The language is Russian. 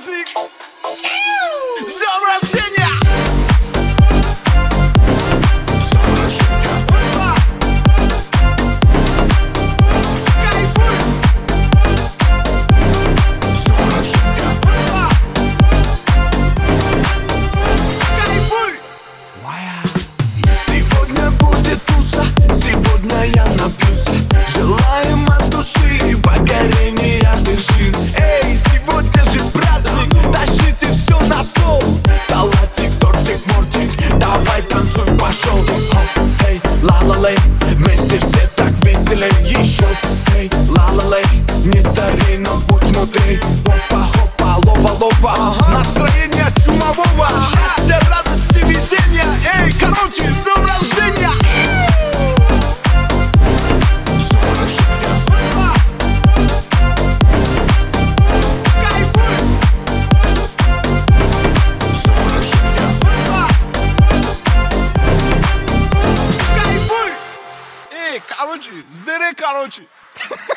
праздник! С днем рождения! С днем рождения! Кайфуй! С днем рождения! Кайфуй! Сегодня будет туса, сегодня я напьюся. Желаем от души покорения вершин. Эй, сегодня же праздник, тащите все на стол. Салатик, тортик, мортик, давай танцуй, пошел. Эй, ла-ла-лей, вместе все так веселей. Еще, эй, ла-ла-лей, не старей, но будь мудрей. Хопа-хопа, лова-лова, настроение чумового. Счастья, радости, везения. Эй, короче, с днем рождения! С днем рождения! Кайфуй! С днем рождения! Кайфуй! Эй, короче, с дыры, короче.